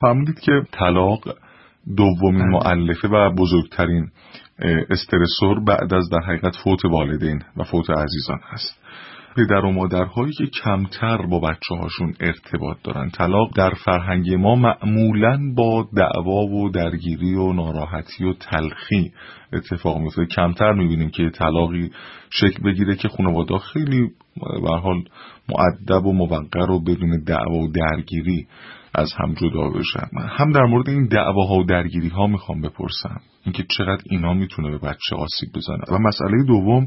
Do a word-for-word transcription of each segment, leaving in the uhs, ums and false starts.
فهمیدید که طلاق دومین مؤلفه و بزرگترین استرسور بعد از در حقیقت فوت والدین و فوت عزیزان هست. پدر و مادرهایی که کمتر با بچه هاشون ارتباط دارن، طلاق در فرهنگ ما معمولاً با دعوا و درگیری و ناراحتی و تلخی اتفاق میفته. کمتر میبینیم که طلاقی شکل بگیره که خانواده خیلی به هر حال مؤدب و موقر و بدون دعوا و درگیری از هم جدا بشن. من هم در مورد این دعواها و درگیری ها میخوام بپرسم، اینکه چقدر اینا میتونه به بچه آسیب بزنه. و مسئله دوم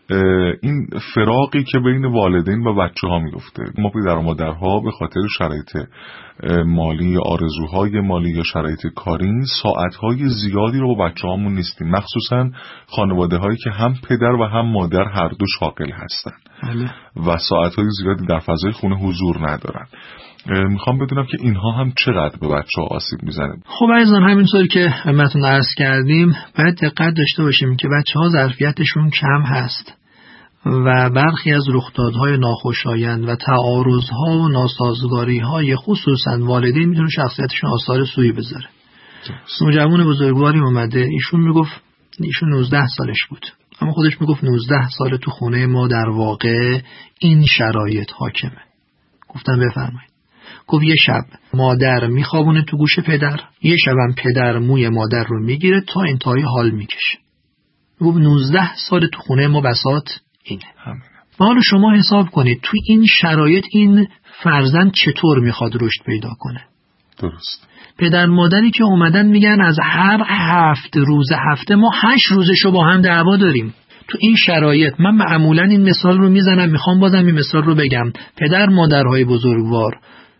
این فراقی که بین والدین و بچه ها میفته. ما پدر و مادرها به خاطر شرایط مالی یا آرزوهای مالی یا شرایط کاری ساعتهای زیادی رو با بچه هامون نیستیم، مخصوصا خانواده هایی که هم پدر و هم مادر هر دو شاغل هستن و ساعتهای زیادی در فضای خونه حضور ندارن. میخوام بدونم که اینها هم چقدر به بچه ها آسیب میزنه. خب عزیزان، همینطور که همتون عرض کردیم باید دقت داشته باشیم که بچه ها ظرفیتشون کم هست و برخی از رخدادهای ناخوشایند و تعارضها و ناسازگاریهای خصوصا والدین میتونه شخصیتشون آثار سوئی بذاره. نوجوان بزرگواری اومده، ایشون میگفت ایشون نوزده سالش بود، اما خودش میگفت نوزده سال تو خونه ما در واقع این شرایط حاکمه. گفتم بفرمایید. گفت یه شب مادر میخوابونه تو گوش پدر، یه شبم پدر موی مادر رو میگیره تا انتهای حال میکشه. گفت نوزده سال تو خونه ما بساط اینه. و حالا شما حساب کنید تو این شرایط این فرزند چطور میخواد رشد پیدا کنه. درست. پدر مادری که اومدن میگن از هر هفت روز هفته ما هشت روزشو با هم دعوا داریم. تو این شرایط من معمولا این مثال رو میزنم، میخوام بازم این مثال رو بگم. پدر مادرهای بزرگوار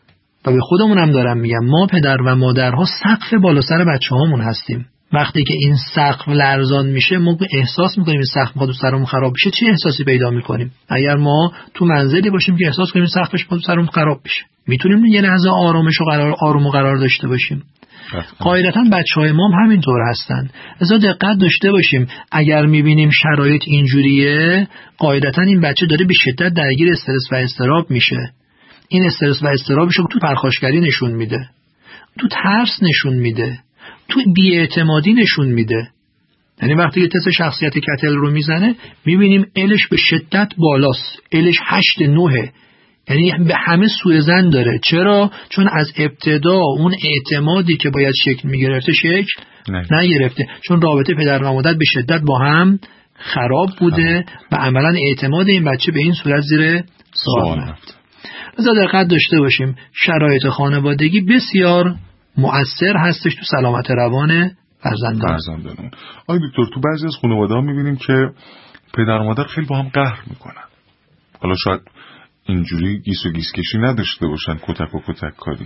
و به خودمونم دارم میگم، ما پدر و مادرها سقف بالا سر بچه هامون هستیم. وقتی که این سقف لرزان میشه ما احساس میکنیم این سقف میخواد سرمون خراب بشه. چه احساسی پیدا میکنیم؟ اگر ما تو منزلی باشیم که احساس کنیم سقفش میخواد سرمون خراب بشه، میتونیم یه لحظه آرامش و قرار آروم و قرار داشته باشیم. قاعدتاً بچهای ما هم همینطور هستن. لذا دقت داشته باشیم اگر میبینیم شرایط اینجوریه، قاعدتاً این بچه داره به شدت درگیر استرس و اضطراب میشه. این استرس و اضطرابش رو تو پرخاشگری نشون میده، تو ترس نشون میده، تو بی‌اعتمادی نشون میده. یعنی وقتی که تست شخصیت کتل رو میزنه میبینیم الش به شدت بالاست، الش هشت نوه، یعنی به همه سوء ظن داره. چرا؟ چون از ابتدا اون اعتمادی که باید شکل میگرفته شکل نگرفته، چون رابطه پدر و مادر به شدت با هم خراب بوده و عملا اعتماد این بچه به این صورت زیر سوال رفته. لذا دقت داشته باشیم شرایط خانوادگی بسیار مؤثر هستش تو سلامت روان فرزندان. فرزندان. آی دکتر، تو بعضی از خانواده‌ها می‌بینیم که پدر و مادر خیلی با هم قهر میکنن. حالا شاید اینجوری گیس و گیس کشی نداشته باشن، کتک و کتک کاری،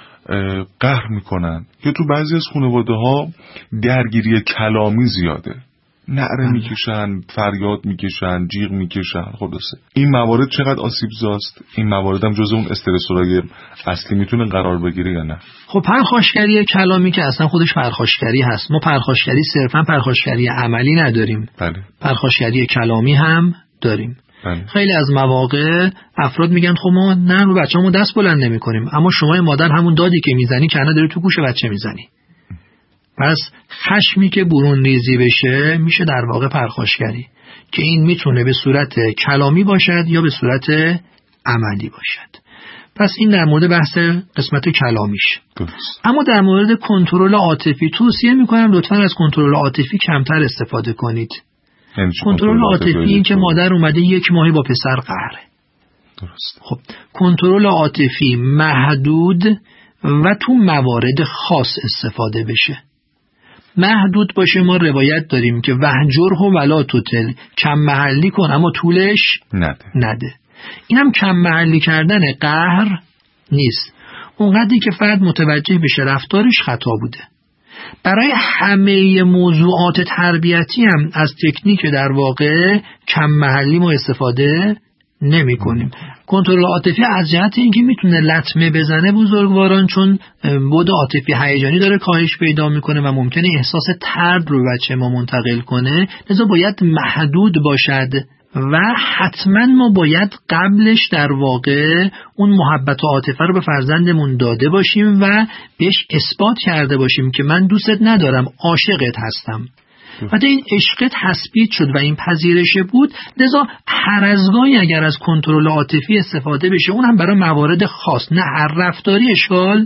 قهر میکنن. یا تو بعضی از خانواده‌ها درگیری کلامی زیاده، نعره میکشن، فریاد میکشن، جیغ میکشن. خلاصه این موارد چقدر آسیب زاست؟ این موارد هم جزء اون استرسورای اصلی میتونه قرار بگیره یا نه؟ خب پرخاشگری کلامی که اصلا خودش پرخاشگری هست. ما پرخاشگری صرفا پرخاشگری عملی نداریم، بله. پرخاشگری کلامی هم داریم. بله. خیلی از مواقع افراد میگن خب ما نه رو بچه‌مون دست بلند نمی‌کنیم، اما شما مادر همون دادی که میزنی کنه داری تو گوش بچه میزنی. پس خشمی که برون ریزی بشه میشه در واقع پرخاشگری که این میتونه به صورت کلامی باشد یا به صورت عملی باشد. پس این در مورد بحث قسمت کلامیش. درست. اما در مورد کنترل عاطفی توصیه میکنم لطفاً از کنترل عاطفی کمتر استفاده کنید. کنترل عاطفی این که مادر اومده یک ماهی با پسر قهره. درست. خب کنترل عاطفی محدود و تو موارد خاص استفاده بشه. محدود باشه. ما روایت داریم که وهجره ولا تطل، کم محلی کن اما طولش نده. نده. اینم کم محلی کردن قهر نیست، اونقدری که فرد متوجه بشه رفتارش خطا بوده. برای همه موضوعات تربیتی هم از تکنیک در واقع کم محلی ما استفاده نمی کنیم. کنترل عاطفی از جهت اینکه میتونه لطمه بزنه بزرگواران، چون بود عاطفی هیجانی داره کاهش پیدا میکنه و ممکنه احساس طرد رو بچه ما منتقل کنه، لذا باید محدود باشد و حتما ما باید قبلش در واقع اون محبت و عاطفه رو به فرزندمون داده باشیم و بهش اثبات کرده باشیم که من دوستت ندارم، عاشقت هستم. و این عشقت تثبیت شد و این پذیرش بود، لذا هر از گاهی اگر از کنترل عاطفی استفاده بشه، اون هم برای موارد خاص، نه هر رفتاری اشکال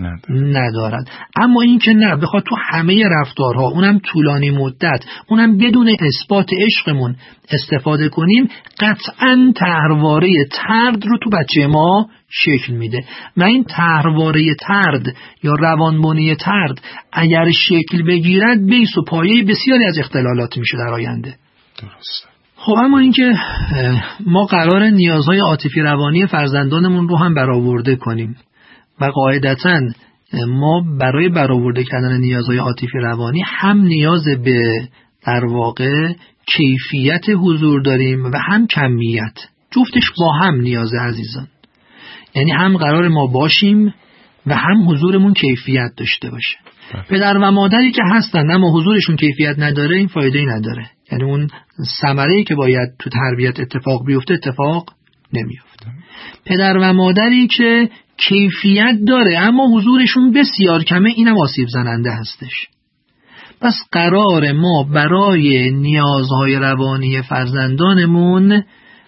ندارد. اما این که نه بخواد تو همه رفتارها، اونم طولانی مدت، اونم بدون اثبات عشقمون استفاده کنیم، قطعاً طرحواره طرد رو تو بچه ما شکل میده. و این طرحواره طرد یا روانبنی طرد اگر شکل بگیرد، بیس و پایه بسیاری از اختلالات میشه در آینده. درسته. خب اما اینکه ما قرار نیازهای عاطفی روانی فرزندانمون رو هم برآورده کنیم و قاعدتاً ما برای برآورده کردن نیازهای عاطفی روانی هم نیاز به در واقع کیفیت حضور داریم و هم کمیت، جفتش با هم نیازه عزیزان. یعنی هم قرار ما باشیم و هم حضورمون کیفیت داشته باشه. پدر و مادری که هستن اما حضورشون کیفیت نداره، این فایده‌ای نداره. یعنی اون ثمره‌ای که باید تو تربیت اتفاق بیفته اتفاق نمیفته. پدر و مادری که کیفیت داره اما حضورشون بسیار کمه، اینم آسیب زننده هستش. پس قرار ما برای نیازهای روانی فرزندانمون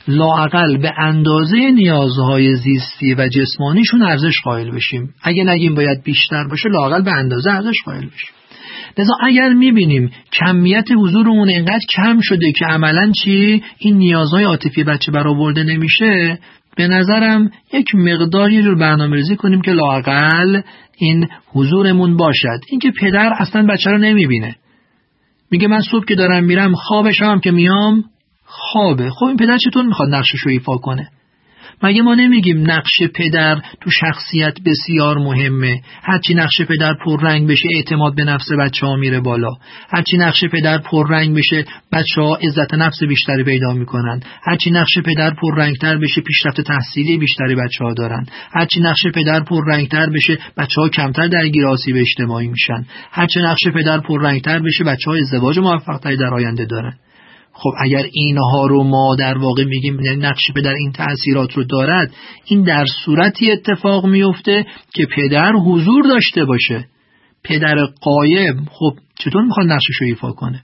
لااقل به اندازه نیازهای زیستی و جسمانیشون ارزش قائل بشیم. اگه نگیم باید بیشتر باشه، لااقل به اندازه ارزش قائل بشیم. لذا اگر میبینیم کمیت حضورمون اینقدر کم شده که عملاً چی این نیازهای عاطفی بچه برآورده نمیشه، به نظرم یک مقداری رو برنامه‌ریزی کنیم که لااقل این حضورمون باشد. اینکه پدر اصلا بچه رو نمیبینه، میگه من صبح که دارم میرم خوابش هم که میام خوابه. خب این پدر چطور میخواد نقشش رو ایفا کنه؟ مگه ما نمیگیم نقش پدر تو شخصیت بسیار مهمه؟ هرچی نقش پدر پررنگ بشه اعتماد به نفس بچه ها میره بالا، هرچی نقش پدر پررنگ بشه بچه ها عزت نفس بیشتری پیدا میکنن، هرچی نقش پدر پررنگتر بشه پیشرفت تحصیلی بیشتری بچه ها دارن، هرچی نقش پدر پررنگتر بشه بچه ها کمتر درگیر آسیب اجتماعی میشن، هرچی نقش پدر پررنگتر بشه بچه ها ازدواج موفق‌تری در آینده دارن. خب اگر اینها رو ما در واقع میگیم نقش پدر این تأثیرات رو دارد، این در صورتی اتفاق میفته که پدر حضور داشته باشه. پدر قایم خب چطور میخواد نقشش رو ایفا کنه؟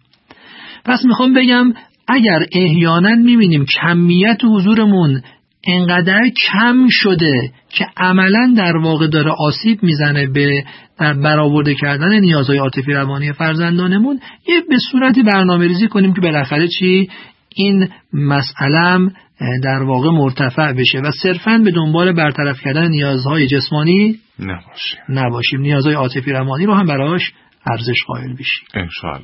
پس میخوام بگم اگر احیانا میبینیم کمیت حضورمون انقدر کم شده که عملاً در واقع داره آسیب میزنه به در برآورده کردن نیازهای عاطفی روانی فرزندانمون، یه به صورتی برنامه‌ریزی کنیم که بالاخره چی این مسئله در واقع مرتفع بشه و صرفاً به دنبال برطرف کردن نیازهای جسمانی نباشیم. نباشیم نیازهای عاطفی روانی رو هم براش ارزش قائل بشیم. ان شاء الله.